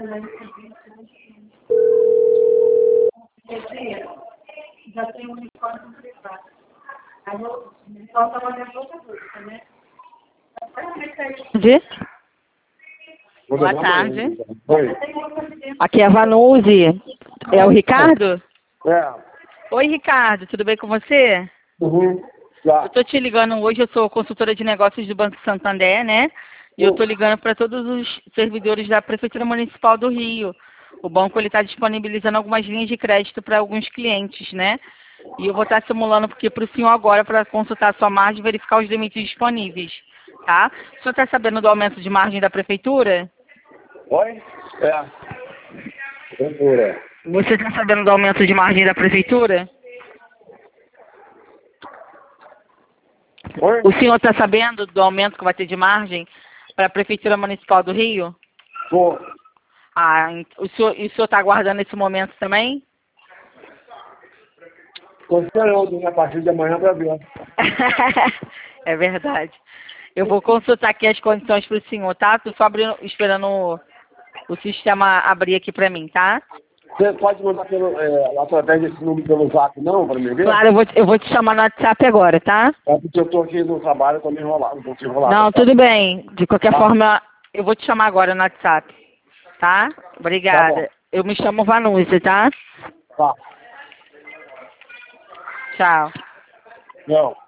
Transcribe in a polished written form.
Já tem um uniforme privado. Aí eu falta uma outra coisa, né? Boa tarde. Oi. Aqui é a Vanuzi. É o Ricardo? É. Oi, Ricardo. Tudo bem com você? Uhum. Eu Tá. estou te ligando hoje. Eu sou consultora de negócios do Banco Santander, né? E eu estou ligando para todos os servidores da Prefeitura Municipal do Rio. O banco está disponibilizando algumas linhas de crédito para alguns clientes, né? E eu vou estar simulando porque para o senhor agora para consultar a sua margem e verificar os limites disponíveis, tá? O senhor está sabendo do aumento de margem da Prefeitura? Oi? É. Procura. Você está sabendo do aumento de margem da Prefeitura? Oi? O senhor está sabendo do aumento que vai ter de margem para a Prefeitura Municipal do Rio? Tô. Ah, o senhor está aguardando esse momento também? Tô esperando a partir de amanhã para ver. É verdade. Eu vou consultar aqui as condições para o senhor, tá? Tô só esperando o sistema abrir aqui para mim, tá? Você pode mandar através desse número pelo zap não, para mim ver? Claro, eu vou te chamar no WhatsApp agora, tá? É porque eu tô aqui no trabalho, eu tô meio enrolado, um pouquinho enrolado. Não, Tá? tudo bem. De qualquer Tá. forma, eu vou te chamar agora no WhatsApp, tá? Obrigada. Tá Eu me chamo Vanuzi, tá? bom. Tá. Tchau. Não.